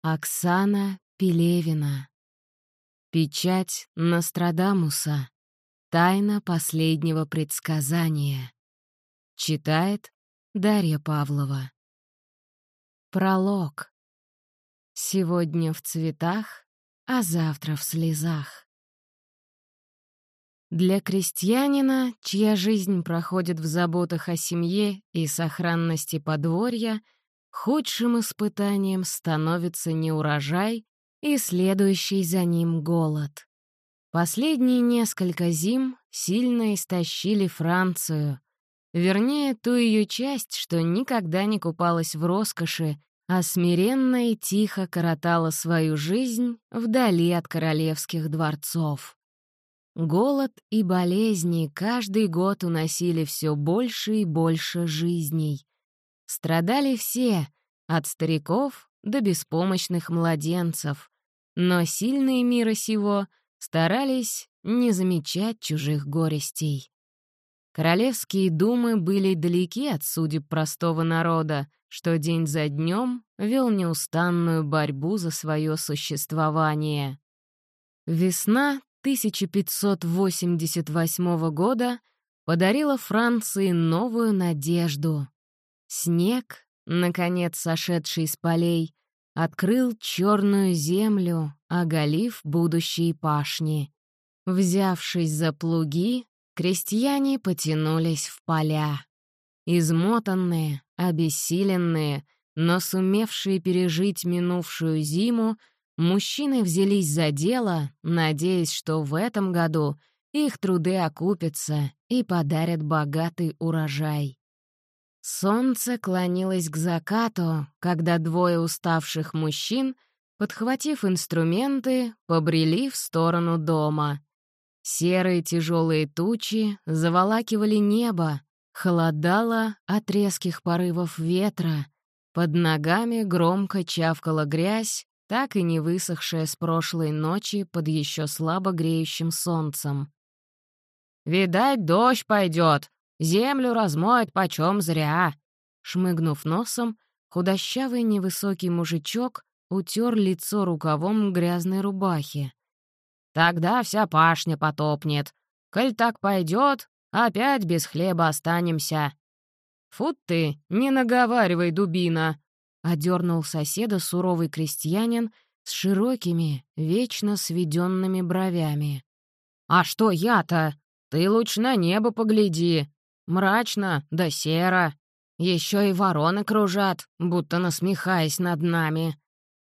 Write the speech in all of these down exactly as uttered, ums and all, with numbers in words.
Оксана Пелевина. Печать Нострадамуса. Тайна последнего предсказания. Читает Дарья Павлова. Пролог. Сегодня в цветах, а завтра в слезах. Для крестьянина, чья жизнь проходит в заботах о семье и сохранности подворья, худшим испытанием становится неурожай и следующий за ним голод. Последние несколько зим сильно истощили Францию, вернее, ту ее часть, что никогда не купалась в роскоши, а смиренно и тихо коротала свою жизнь вдали от королевских дворцов. Голод и болезни каждый год уносили все больше и больше жизней. Страдали все, от стариков до беспомощных младенцев, но сильные мира сего старались не замечать чужих горестей. Королевские думы были далеки от судеб простого народа, что день за днем вел неустанную борьбу за свое существование. Весна тысяча пятьсот восемьдесят восьмого года подарила Франции новую надежду. Снег, наконец сошедший с полей, открыл черную землю, оголив будущие пашни. Взявшись за плуги, крестьяне потянулись в поля. Измотанные, обессиленные, но сумевшие пережить минувшую зиму, мужчины взялись за дело, надеясь, что в этом году их труды окупятся и подарят богатый урожай. Солнце клонилось к закату, когда двое уставших мужчин, подхватив инструменты, побрели в сторону дома. Серые тяжелые тучи заволакивали небо, холодало от резких порывов ветра, под ногами громко чавкала грязь, так и не высохшая с прошлой ночи под еще слабо греющим солнцем. «Видать, дождь пойдет, землю размоет почем зря!» Шмыгнув носом, худощавый невысокий мужичок утер лицо рукавом грязной рубахи. «Тогда вся пашня потопнет. Коль так пойдет, опять без хлеба останемся». «Фу ты, не наговаривай, дубина!» — одернул соседа суровый крестьянин с широкими, вечно сведенными бровями. «А что я-то? Ты лучше на небо погляди. Мрачно да серо. Еще и вороны кружат, будто насмехаясь над нами».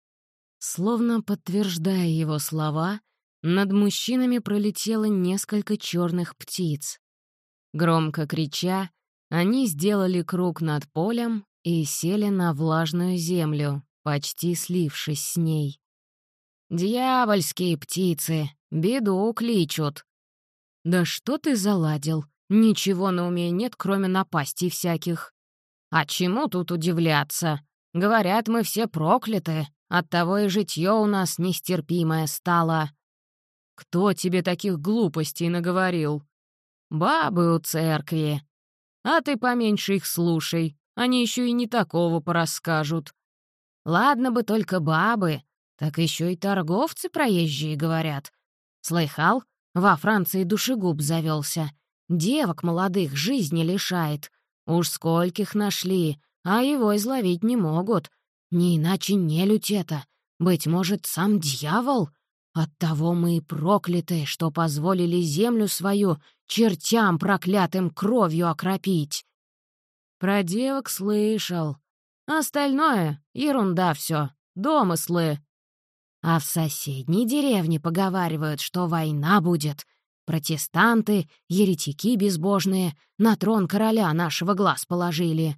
Словно подтверждая его слова, над мужчинами пролетело несколько черных птиц. Громко крича, они сделали круг над полем и сели на влажную землю, почти слившись с ней. «Дьявольские птицы, беду кличут». «Да что ты заладил? Ничего на уме нет, кроме напастей всяких». «А чему тут удивляться? Говорят, мы все прокляты, оттого и житье у нас нестерпимое стало». «Кто тебе таких глупостей наговорил?» «Бабы у церкви. А ты поменьше их слушай, они еще и не такого порасскажут. Ладно бы только бабы, так еще и торговцы проезжие говорят. Слыхал, во Франции душегуб завелся, девок молодых жизни лишает. Уж скольких нашли, а его изловить не могут. Не иначе нелюдь это, быть может, сам дьявол. Оттого мы и прокляты, что позволили землю свою чертям проклятым кровью окропить». «Про девок слышал. Остальное — ерунда все, домыслы». «А в соседней деревне поговаривают, что война будет. Протестанты, еретики безбожные, на трон короля нашего глаз положили».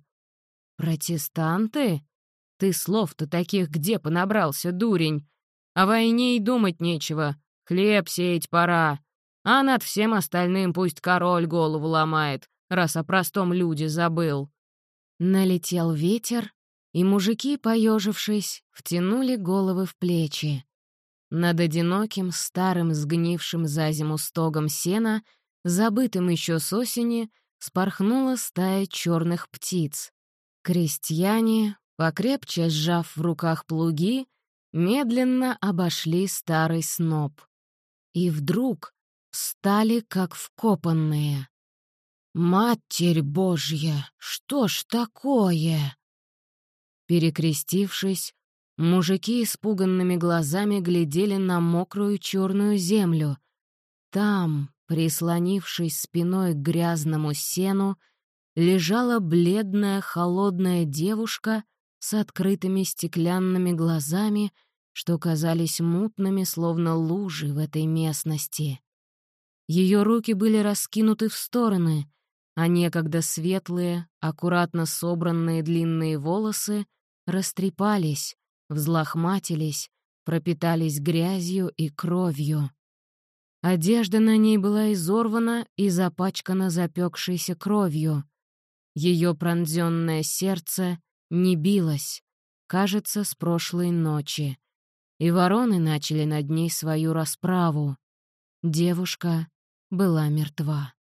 «Протестанты? Ты слов-то таких где понабрался, дурень? О войне и думать нечего, хлеб сеять пора, а над всем остальным пусть король голову ломает, раз о простом люде забыл». Налетел ветер, и мужики, поежившись, втянули головы в плечи. Над одиноким, старым, сгнившим за зиму стогом сена, забытым еще с осени, спорхнула стая черных птиц. Крестьяне, покрепче сжав в руках плуги, медленно обошли старый сноп. И вдруг стали как вкопанные. «Матерь Божья, что ж такое?» Перекрестившись, мужики испуганными глазами глядели на мокрую черную землю. Там, прислонившись спиной к грязному сену, лежала бледная холодная девушка с открытыми стеклянными глазами, что казались мутными, словно лужи в этой местности. Ее руки были раскинуты в стороны, а некогда светлые, аккуратно собранные длинные волосы растрепались, взлохматились, пропитались грязью и кровью. Одежда на ней была изорвана и запачкана запекшейся кровью. Ее пронзенное сердце не билось, кажется, с прошлой ночи, и вороны начали над ней свою расправу. Девушка была мертва.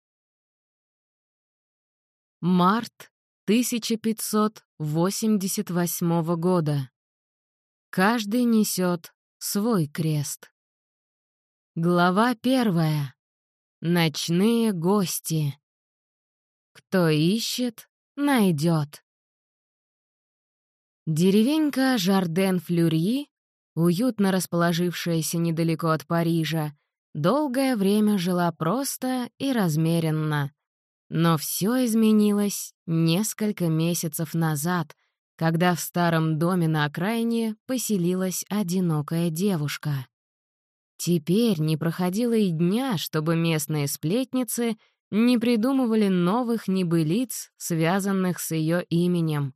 Март тысяча пятьсот восемьдесят восьмого года. Каждый несет свой крест. Глава первая. Ночные гости. Кто ищет, найдет. Деревенька Жарден-Флюрьи, уютно расположившаяся недалеко от Парижа, долгое время жила просто и размеренно. Но все изменилось несколько месяцев назад, когда в старом доме на окраине поселилась одинокая девушка. Теперь не проходило и дня, чтобы местные сплетницы не придумывали новых небылиц, связанных с ее именем.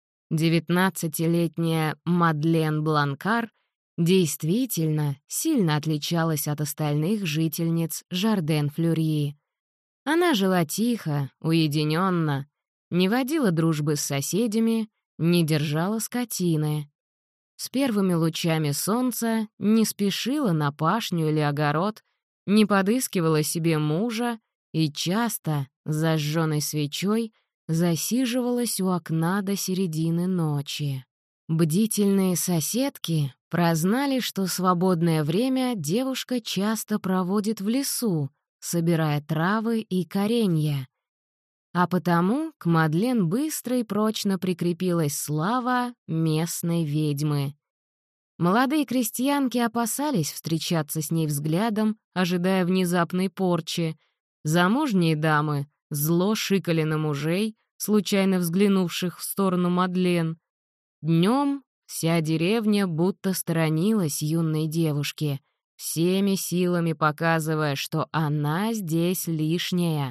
Девятнадцатилетняя Мадлен Бланкар действительно сильно отличалась от остальных жительниц Жарден-Флюрьи. Она жила тихо, уединенно, не водила дружбы с соседями, не держала скотины. С первыми лучами солнца не спешила на пашню или огород, не подыскивала себе мужа и часто, зажженной свечой, засиживалась у окна до середины ночи. Бдительные соседки прознали, что свободное время девушка часто проводит в лесу, собирая травы и коренья. А потому к Мадлен быстро и прочно прикрепилась слава местной ведьмы. Молодые крестьянки опасались встречаться с ней взглядом, ожидая внезапной порчи. Замужние дамы зло шикали на мужей, случайно взглянувших в сторону Мадлен. Днем вся деревня будто сторонилась юной девушки, всеми силами показывая, что она здесь лишняя.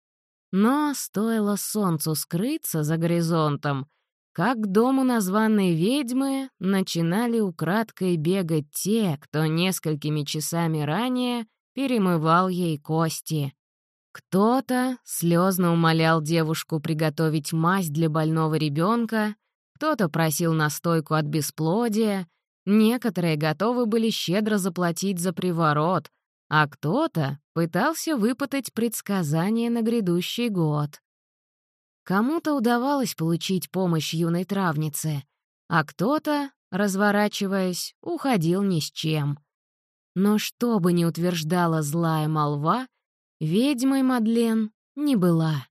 Но стоило солнцу скрыться за горизонтом, как к дому названной ведьмы начинали украдкой бегать те, кто несколькими часами ранее перемывал ей кости. Кто-то слезно умолял девушку приготовить мазь для больного ребенка, кто-то просил настойку от бесплодия, некоторые готовы были щедро заплатить за приворот, а кто-то пытался выпытать предсказания на грядущий год. Кому-то удавалось получить помощь юной травнице, а кто-то, разворачиваясь, уходил ни с чем. Но что бы ни утверждала злая молва, ведьмой Мадлен не была.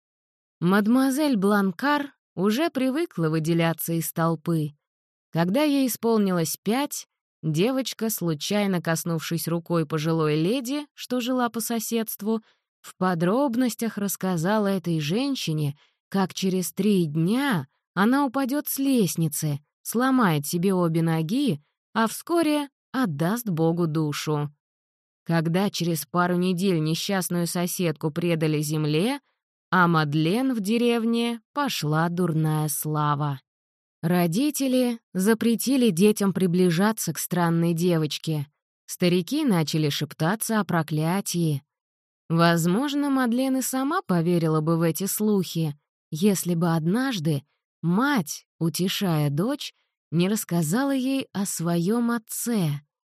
Мадемуазель Бланкар уже привыкла выделяться из толпы. Когда ей исполнилось пять, девочка, случайно коснувшись рукой пожилой леди, что жила по соседству, в подробностях рассказала этой женщине, как через три дня она упадет с лестницы, сломает себе обе ноги, а вскоре отдаст Богу душу. Когда через пару недель несчастную соседку предали земле, а Мадлен в деревне пошла дурная слава. Родители запретили детям приближаться к странной девочке. Старики начали шептаться о проклятии. Возможно, Мадлен и сама поверила бы в эти слухи, если бы однажды мать, утешая дочь, не рассказала ей о своем отце.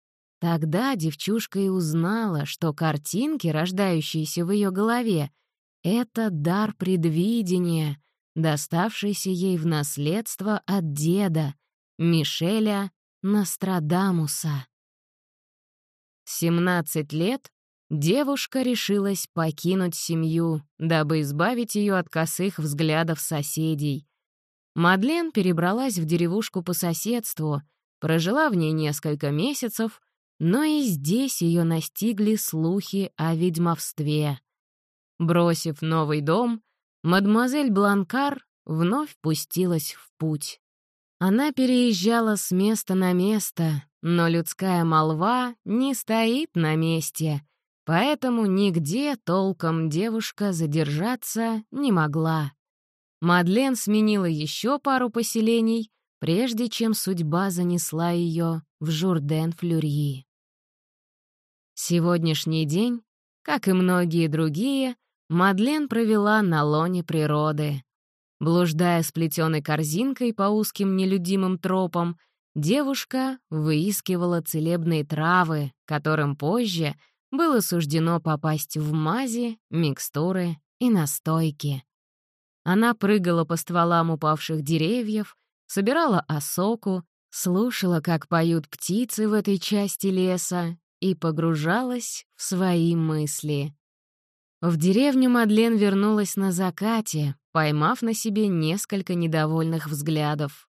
Тогда девчушка и узнала, что картинки, рождающиеся в ее голове, — это дар предвидения, доставшийся ей в наследство от деда, Мишеля Нострадамуса. В семнадцать лет девушка решилась покинуть семью, дабы избавить ее от косых взглядов соседей. Мадлен перебралась в деревушку по соседству, прожила в ней несколько месяцев, но и здесь ее настигли слухи о ведьмовстве. Бросив новый дом, мадемуазель Бланкар вновь пустилась в путь. Она переезжала с места на место, но людская молва не стоит на месте, поэтому нигде толком девушка задержаться не могла. Мадлен сменила еще пару поселений, прежде чем судьба занесла ее в Журден-Флюрьи. Сегодняшний день, как и многие другие, Мадлен провела на лоне природы. Блуждая с плетеной корзинкой по узким нелюдимым тропам, девушка выискивала целебные травы, которым позже было суждено попасть в мази, микстуры и настойки. Она прыгала по стволам упавших деревьев, собирала осоку, слушала, как поют птицы в этой части леса, и погружалась в свои мысли. В деревню Мадлен вернулась на закате, поймав на себе несколько недовольных взглядов.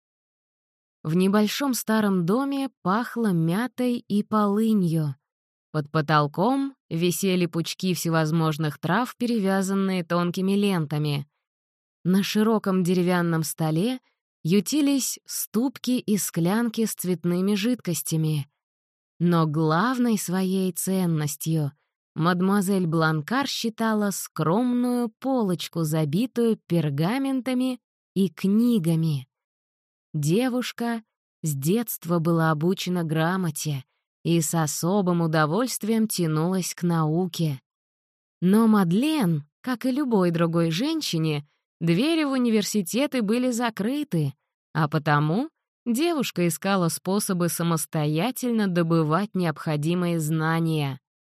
В небольшом старом доме пахло мятой и полынью. Под потолком висели пучки всевозможных трав, перевязанные тонкими лентами. На широком деревянном столе ютились ступки и склянки с цветными жидкостями. Но главной своей ценностью мадемуазель Бланкар считала скромную полочку, забитую пергаментами и книгами. Девушка с детства была обучена грамоте и с особым удовольствием тянулась к науке. Но Мадлен, как и любой другой женщине, двери в университеты были закрыты, а потому девушка искала способы самостоятельно добывать необходимые знания.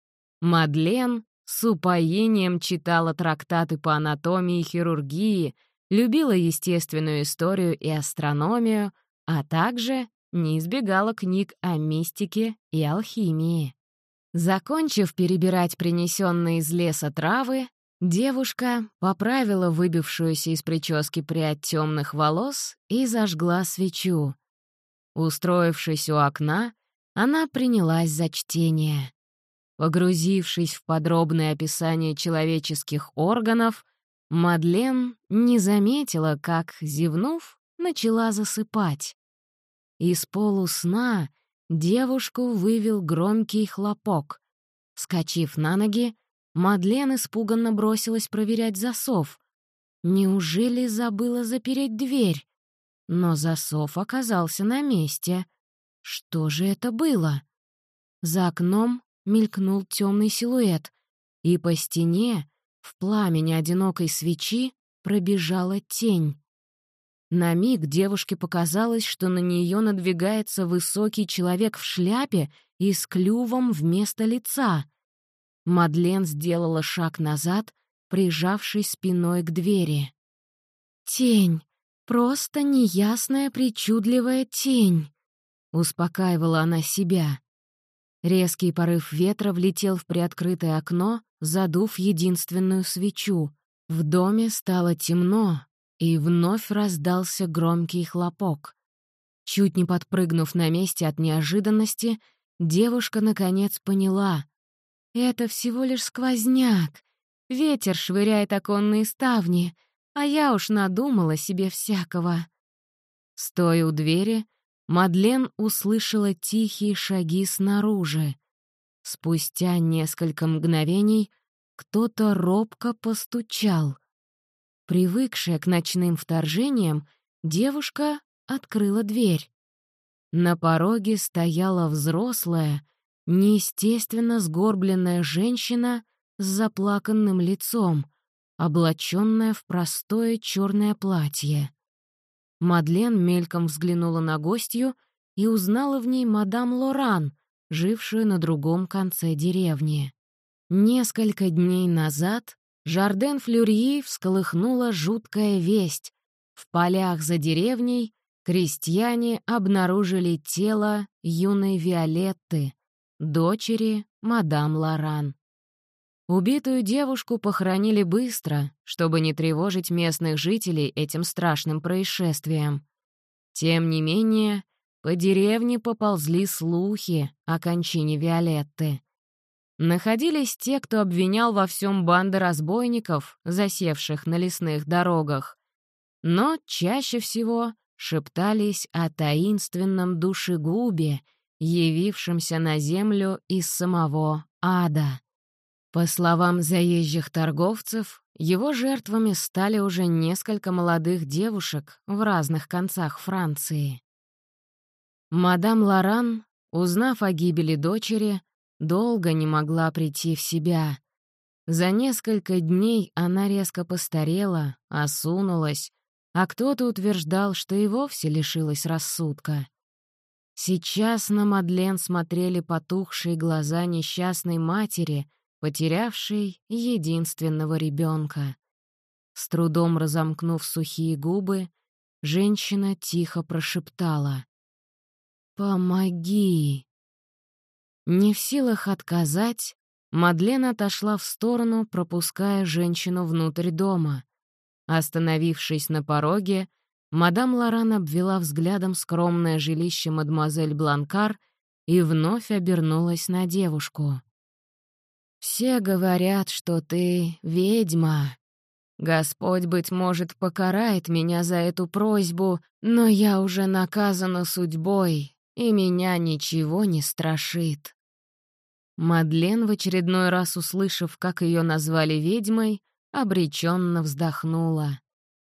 Мадлен с упоением читала трактаты по анатомии и хирургии, любила естественную историю и астрономию, а также не избегала книг о мистике и алхимии. Закончив перебирать принесенные из леса травы, девушка поправила выбившуюся из прически прядь темных волос и зажгла свечу. Устроившись у окна, она принялась за чтение. Погрузившись в подробное описание человеческих органов, Мадлен не заметила, как, зевнув, начала засыпать. Из полусна девушку вывел громкий хлопок. Вскочив на ноги, Мадлен испуганно бросилась проверять засов. Неужели забыла запереть дверь? Но засов оказался на месте. Что же это было? За окном мелькнул темный силуэт, и по стене, в пламени одинокой свечи, пробежала тень. На миг девушке показалось, что на нее надвигается высокий человек в шляпе и с клювом вместо лица. Мадлен сделала шаг назад, прижавшись спиной к двери. «Тень, просто неясная причудливая тень», — успокаивала она себя. Резкий порыв ветра влетел в приоткрытое окно, задув единственную свечу. В доме стало темно, и вновь раздался громкий хлопок. Чуть не подпрыгнув на месте от неожиданности, девушка наконец поняла. Это всего лишь сквозняк. Ветер швыряет оконные ставни, а я уж надумала себе всякого. Стоя у двери, Мадлен услышала тихие шаги снаружи. Спустя несколько мгновений кто-то робко постучал. Привыкшая к ночным вторжениям, девушка открыла дверь. На пороге стояла взрослая, неестественно сгорбленная женщина с заплаканным лицом, облаченная в простое черное платье. Мадлен мельком взглянула на гостью и узнала в ней мадам Лоран, жившую на другом конце деревни. Несколько дней назад Жарден-Флюрьи всколыхнула жуткая весть. В полях за деревней крестьяне обнаружили тело юной Виолетты, дочери мадам Лоран. Убитую девушку похоронили быстро, чтобы не тревожить местных жителей этим страшным происшествием. Тем не менее, по деревне поползли слухи о кончине Виолетты. Находились те, кто обвинял во всем банды разбойников, засевших на лесных дорогах. Но чаще всего шептались о таинственном душегубе, явившемся на землю из самого ада. По словам заезжих торговцев, его жертвами стали уже несколько молодых девушек в разных концах Франции. Мадам Лоран, узнав о гибели дочери, долго не могла прийти в себя. За несколько дней она резко постарела, осунулась, а кто-то утверждал, что и вовсе лишилась рассудка. Сейчас на Мадлен смотрели потухшие глаза несчастной матери, потерявшей единственного ребенка. С трудом разомкнув сухие губы, женщина тихо прошептала: «Помоги!» Не в силах отказать, Мадлен отошла в сторону, пропуская женщину внутрь дома. Остановившись на пороге, мадам Лоран обвела взглядом скромное жилище мадемуазель Бланкар и вновь обернулась на девушку. «Все говорят, что ты ведьма. Господь, быть может, покарает меня за эту просьбу, но я уже наказана судьбой, и меня ничего не страшит». Мадлен, в очередной раз услышав, как ее назвали ведьмой, обреченно вздохнула.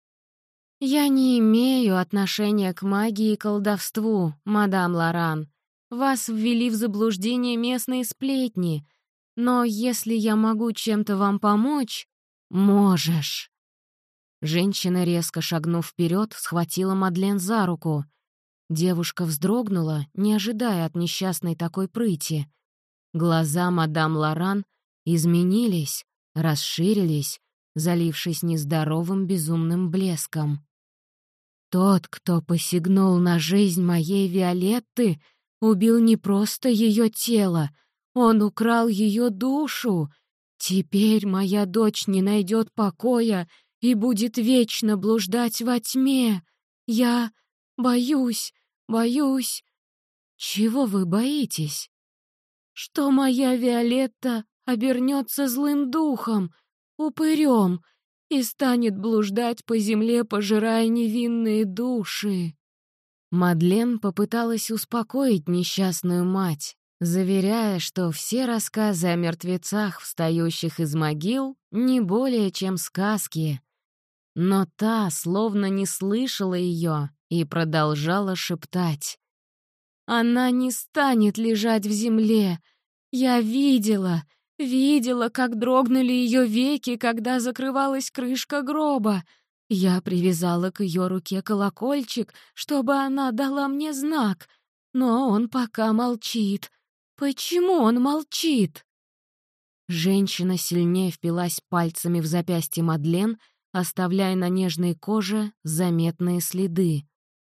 «Я не имею отношения к магии и колдовству, мадам Лоран. Вас ввели в заблуждение местные сплетни. Но если я могу чем-то вам помочь...» «Можешь». Женщина, резко шагнув вперед, схватила Мадлен за руку. Девушка вздрогнула, не ожидая от несчастной такой прыти. Глаза мадам Лоран изменились, расширились, залившись нездоровым безумным блеском. «Тот, кто посягнул на жизнь моей Виолетты, убил не просто ее тело, он украл ее душу. Теперь моя дочь не найдет покоя и будет вечно блуждать во тьме. Я боюсь, боюсь...» «Чего вы боитесь?» «Что моя Виолетта обернется злым духом, упырем, и станет блуждать по земле, пожирая невинные души». Мадлен попыталась успокоить несчастную мать, заверяя, что все рассказы о мертвецах, встающих из могил, не более чем сказки. Но та словно не слышала ее и продолжала шептать. «Она не станет лежать в земле. Я видела, видела, как дрогнули ее веки, когда закрывалась крышка гроба. Я привязала к ее руке колокольчик, чтобы она дала мне знак, но он пока молчит. Почему он молчит?» Женщина сильнее впилась пальцами в запястье Мадлен, оставляя на нежной коже заметные следы.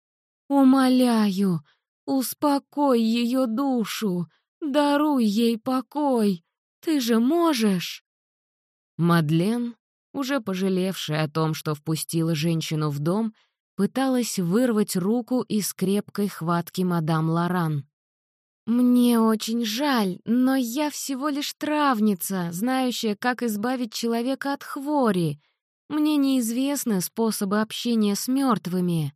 «Умоляю, успокой ее душу, даруй ей покой. Ты же можешь!» Мадлен, уже пожалевшая о том, что впустила женщину в дом, пыталась вырвать руку из крепкой хватки мадам Лоран. «Мне очень жаль, но я всего лишь травница, знающая, как избавить человека от хвори. Мне неизвестны способы общения с мертвыми».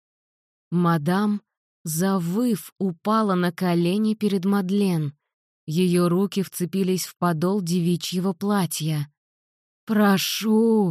Мадам, завыв, упала на колени перед Мадлен. Ее руки вцепились в подол девичьего платья. «Прошу,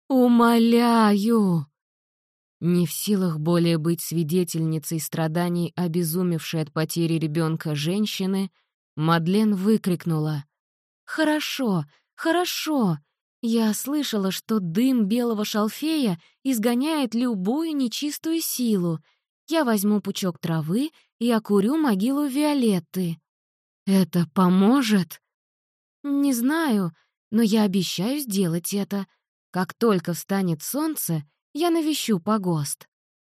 умоляю!» Не в силах более быть свидетельницей страданий обезумевшей от потери ребенка женщины, Мадлен выкрикнула: «Хорошо, хорошо! Я слышала, что дым белого шалфея изгоняет любую нечистую силу. Я возьму пучок травы и окурю могилу Виолетты. Это поможет?» «Не знаю, но я обещаю сделать это. Как только встанет солнце, я навещу погост».